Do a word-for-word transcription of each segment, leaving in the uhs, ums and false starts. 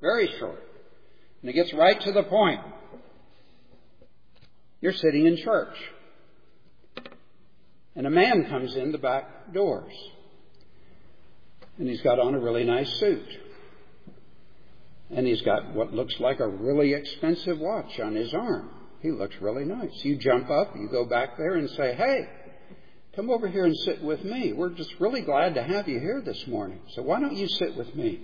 Very short. And it gets right to the point. You're sitting in church. And a man comes in the back doors. And he's got on a really nice suit. And he's got what looks like a really expensive watch on his arm. He looks really nice. You jump up, you go back there and say, hey, come over here and sit with me. We're just really glad to have you here this morning. So why don't you sit with me?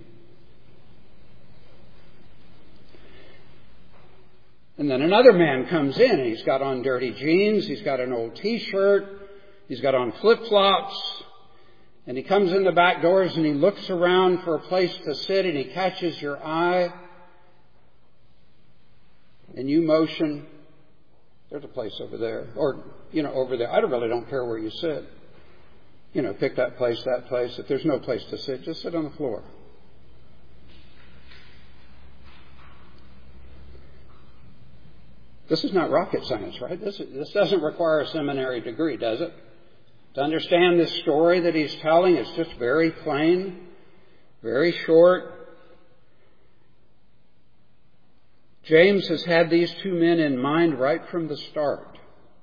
And then another man comes in and he's got on dirty jeans. He's got an old t-shirt. He's got on flip-flops. And he comes in the back doors and he looks around for a place to sit and he catches your eye. And you motion, there's a place over there. Or, you know, over there. I really don't care where you sit. You know, pick that place, that place. If there's no place to sit, just sit on the floor. This is not rocket science, right? This, this doesn't require a seminary degree, does it? To understand this story that he's telling, it's just very plain, very short. James has had these two men in mind right from the start.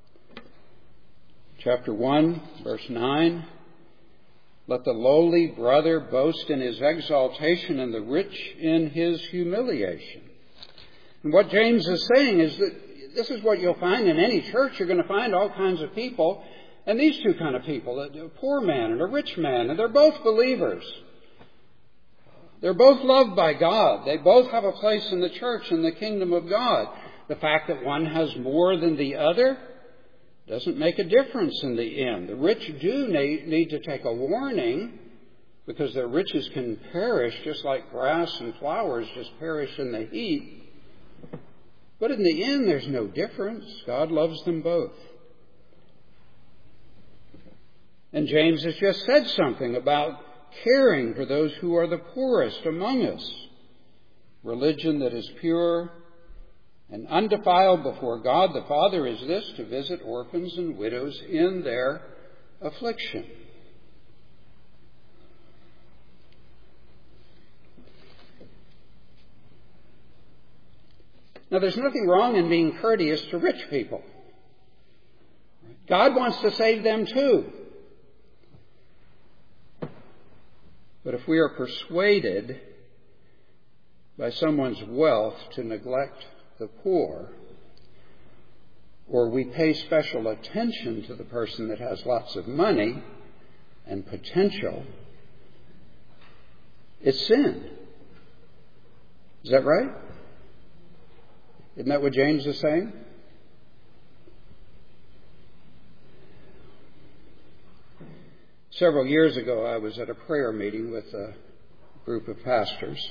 Chapter one, verse nine. Let the lowly brother boast in his exaltation and the rich in his humiliation. And what James is saying is that this is what you'll find in any church. You're going to find all kinds of people. And these two kind of people, a poor man and a rich man, and they're both believers. They're both loved by God. They both have a place in the church, in the kingdom of God. The fact that one has more than the other doesn't make a difference in the end. The rich do need to take a warning because their riches can perish just like grass and flowers just perish in the heat. But in the end, there's no difference. God loves them both. And James has just said something about caring for those who are the poorest among us. Religion that is pure and undefiled before God the Father is this, to visit orphans and widows in their affliction. Now, there's nothing wrong in being courteous to rich people. God wants to save them too. But if we are persuaded by someone's wealth to neglect the poor, or we pay special attention to the person that has lots of money and potential, it's sin. Is that right? Isn't that what James is saying? Several years ago, I was at a prayer meeting with a group of pastors.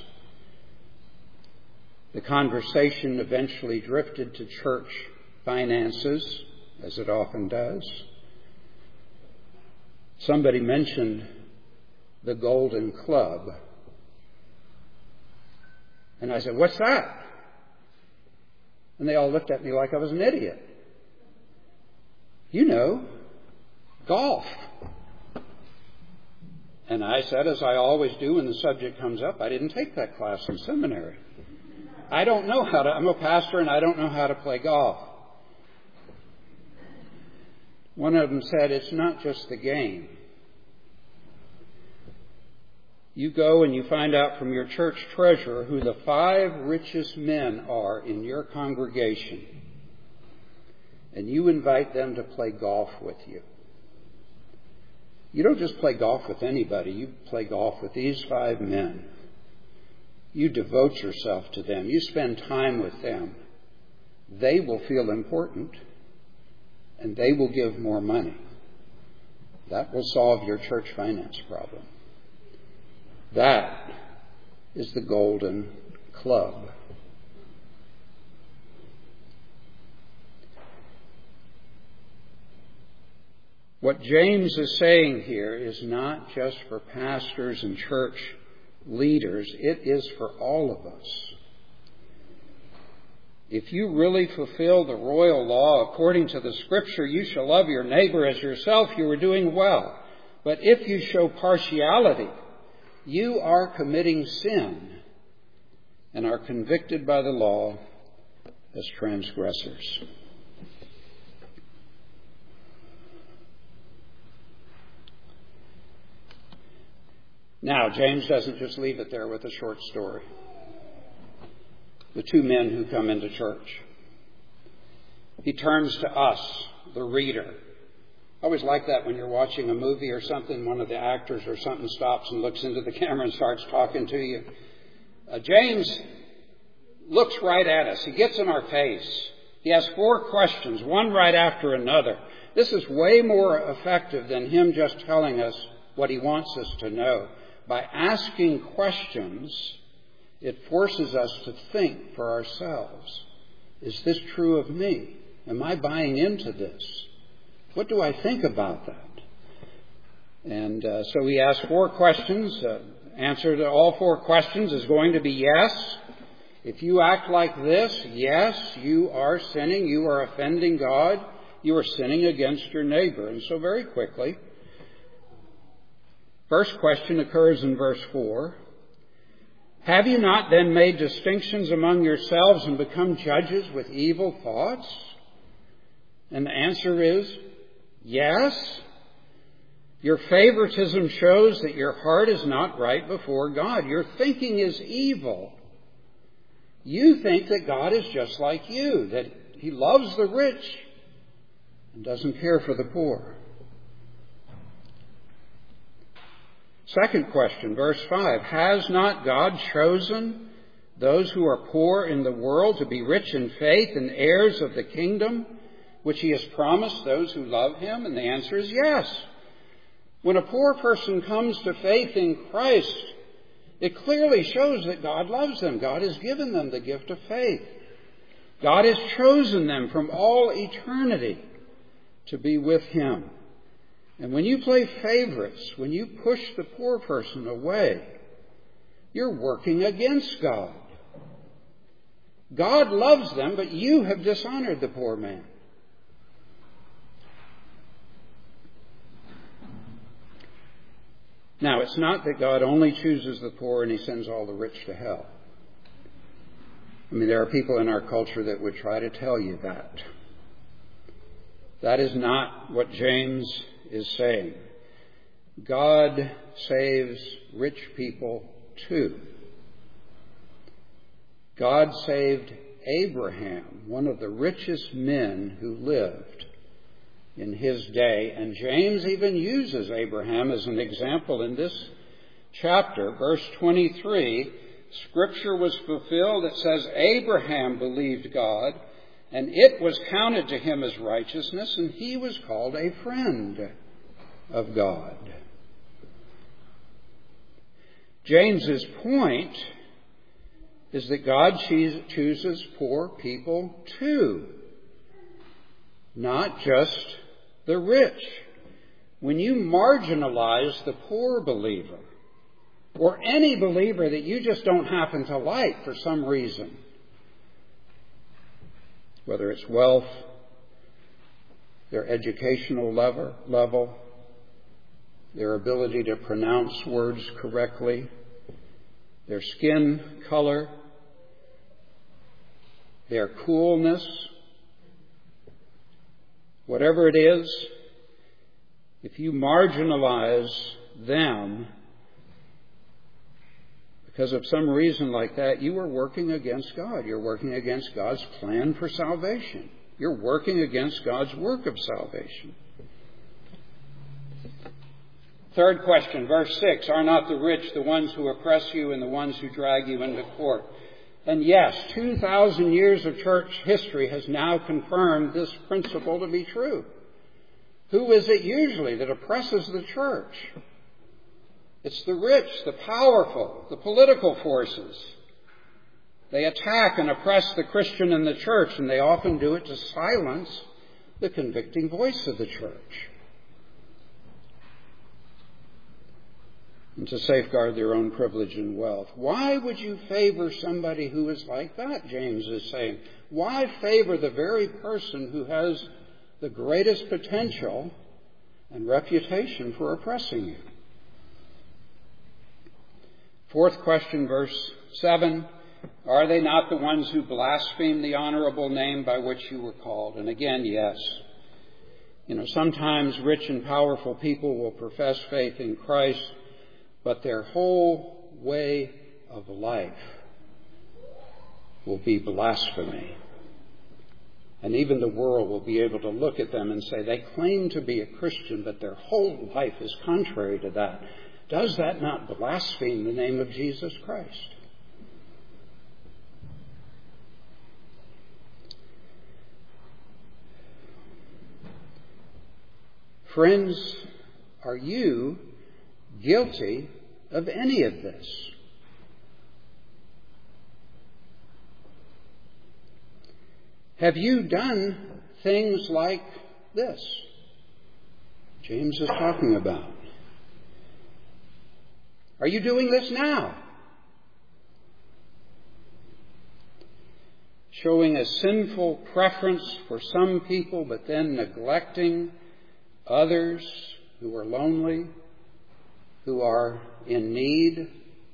The conversation eventually drifted to church finances, as it often does. Somebody mentioned the Golden Club. And I said, "What's that?" And they all looked at me like I was an idiot. You know, golf. And I said, as I always do when the subject comes up, I didn't take that class in seminary. I don't know how to, I'm a pastor and I don't know how to play golf. One of them said, it's not just the game. You go and you find out from your church treasurer who the five richest men are in your congregation. And you invite them to play golf with you. You don't just play golf with anybody. You play golf with these five men. You devote yourself to them. You spend time with them. They will feel important, and they will give more money. That will solve your church finance problem. That is the Golden Club. What James is saying here is not just for pastors and church leaders. It is for all of us. If you really fulfill the royal law according to the Scripture, you shall love your neighbor as yourself, you are doing well. But if you show partiality, you are committing sin. and are convicted by the law as transgressors. Now, James doesn't just leave it there with a short story. The two men who come into church. He turns to us, the reader. I always like that when you're watching a movie or something, one of the actors or something stops and looks into the camera and starts talking to you. Uh, James looks right at us. He gets in our face. He has four questions, one right after another. This is way more effective than him just telling us what he wants us to know. By asking questions, it forces us to think for ourselves. Is this true of me? Am I buying into this? What do I think about that? And uh, so we ask four questions. Uh, answer to all four questions is going to be yes. If you act like this, yes, you are sinning. You are offending God. You are sinning against your neighbor. And so very quickly, first question occurs in verse four. Have you not then made distinctions among yourselves and become judges with evil thoughts? And the answer is yes. Your favoritism shows that your heart is not right before God. Your thinking is evil. You think that God is just like you, that He loves the rich and doesn't care for the poor. Second question, verse five. Has not God chosen those who are poor in the world to be rich in faith and heirs of the kingdom, which He has promised those who love Him? And the answer is yes. When a poor person comes to faith in Christ, it clearly shows that God loves them. God has given them the gift of faith. God has chosen them from all eternity to be with Him. And when you play favorites, when you push the poor person away, you're working against God. God loves them, but you have dishonored the poor man. Now, it's not that God only chooses the poor and He sends all the rich to hell. I mean, there are people in our culture that would try to tell you that. That is not what James is saying. God saves rich people too. God saved Abraham, one of the richest men who lived in his day. And James even uses Abraham as an example in this chapter. Verse twenty-three, Scripture was fulfilled. It says, Abraham believed God, and it was counted to him as righteousness, and he was called a friend of God. James's point is that God chooses poor people too, not just the rich. When you marginalize the poor believer, or any believer that you just don't happen to like for some reason, whether it's wealth, their educational level, level, their ability to pronounce words correctly, their skin color, their coolness, whatever it is, if you marginalize them because of some reason like that, you are working against God. You're working against God's plan for salvation. You're working against God's work of salvation. Third question, verse six, are not the rich the ones who oppress you and the ones who drag you into court? And yes, two thousand years of church history has now confirmed this principle to be true. Who is it usually that oppresses the church? It's the rich, the powerful, the political forces. They attack and oppress the Christian and the church, and they often do it to silence the convicting voice of the church and to safeguard their own privilege and wealth. Why would you favor somebody who is like that, James is saying? Why favor the very person who has the greatest potential and reputation for oppressing you? Fourth question, verse seven. Are they not the ones who blaspheme the honorable name by which you were called? And again, yes. You know, sometimes rich and powerful people will profess faith in Christ, but their whole way of life will be blasphemy. And even the world will be able to look at them and say, they claim to be a Christian, but their whole life is contrary to that. Does that not blaspheme the name of Jesus Christ? Friends, are you guilty of any of this? Have you done things like this James is talking about? Are you doing this now? Showing a sinful preference for some people, but then neglecting others who are lonely, who are in need.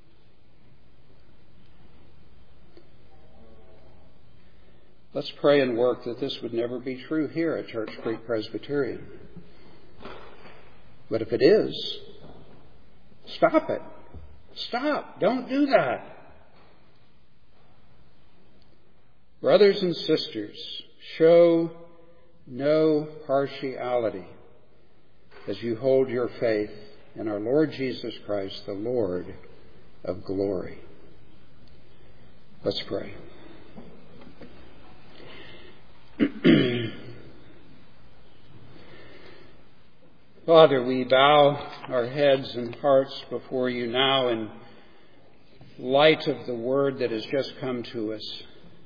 Let's pray and work that this would never be true here at Church Creek Presbyterian. But if it is, stop it. Stop. Don't do that. Brothers and sisters, show no partiality as you hold your faith in our Lord Jesus Christ, the Lord of glory. Let's pray. Father, we bow our heads and hearts before you now in light of the word that has just come to us.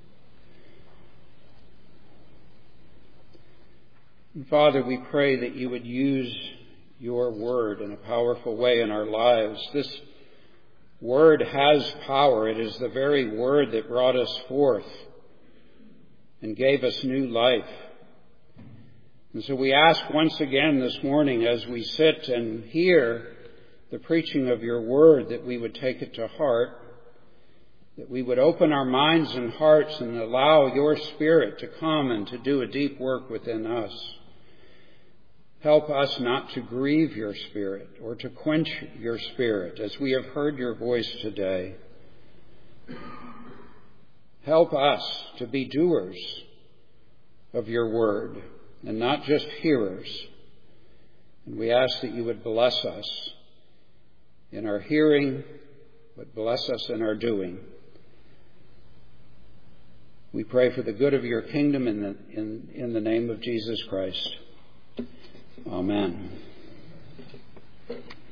And Father, we pray that you would use your word in a powerful way in our lives. This word has power. It is the very word that brought us forth and gave us new life. And so we ask once again this morning as we sit and hear the preaching of your word that we would take it to heart, that we would open our minds and hearts and allow your Spirit to come and to do a deep work within us. Help us not to grieve your Spirit or to quench your Spirit as we have heard your voice today. Help us to be doers of your word and not just hearers. And we ask that you would bless us in our hearing, but bless us in our doing. We pray for the good of your kingdom in the, in, in the name of Jesus Christ. Amen.